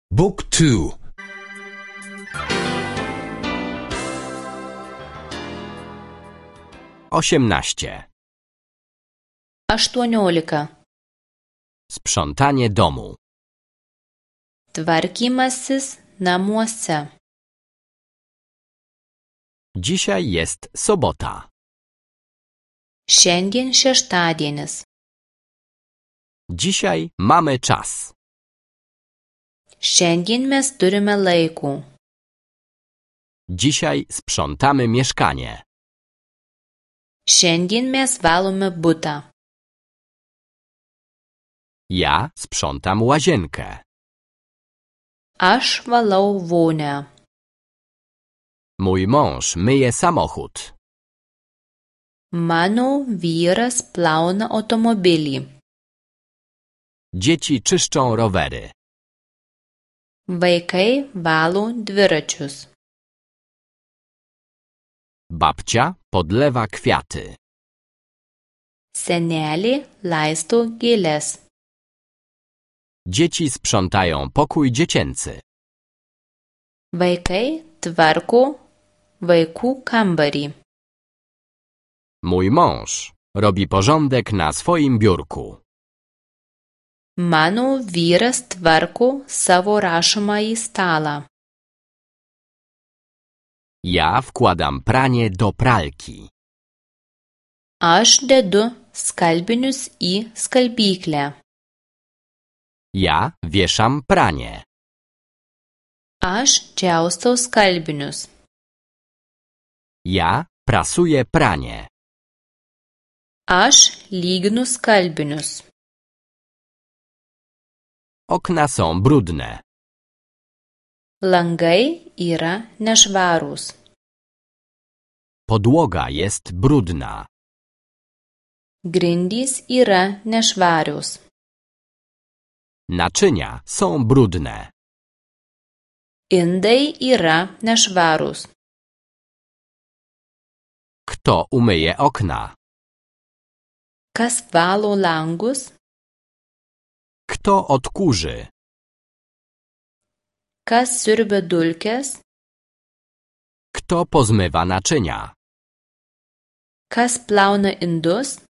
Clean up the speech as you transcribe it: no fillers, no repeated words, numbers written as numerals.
Book 2. 18. 18. Sprzątanie domu. Tvarkymasis namuose. Dzisiaj jest sobota. Šiandien šeštadienis. Dzisiaj mamy czas. Šiandien mes turime laiko. Dzisiaj sprzątamy mieszkanie. Šiandien mes valome butą. Ja sprzątam łazienkę. Aš valau vonią. Mój mąż myje samochód. Mano vyras plauna automobilį. Dzieci czyszczą rowery. Vaikai valo dviračius. Babcia podlewa kwiaty. Senelė laisto gėles. Dzieci sprzątają pokój dziecięcy. Vaikai tvarko vaikų kambarį. Mój mąż robi porządek na swoim biurku. Mano vyras tvarko savo rašomąjį stalą. Ja wkładam pranie do pralki. Aš dedu skalbinius į skalbyklę. Ja wieszam pranie. Aš džiaustau skalbinius. Ja prasuję pranie. Aš lyginu skalbinius. Okna są brudne. Langai yra nešvarūs. Podłoga jest brudna. Grindys yra nešvarios. Naczynia są brudne. Indai yra nešvarūs. Kto umyje okna? Kas valo langus? Kto odkurzy? Kas siurbia dulkes? Kto pozmywa naczynia? Kas plauna indus?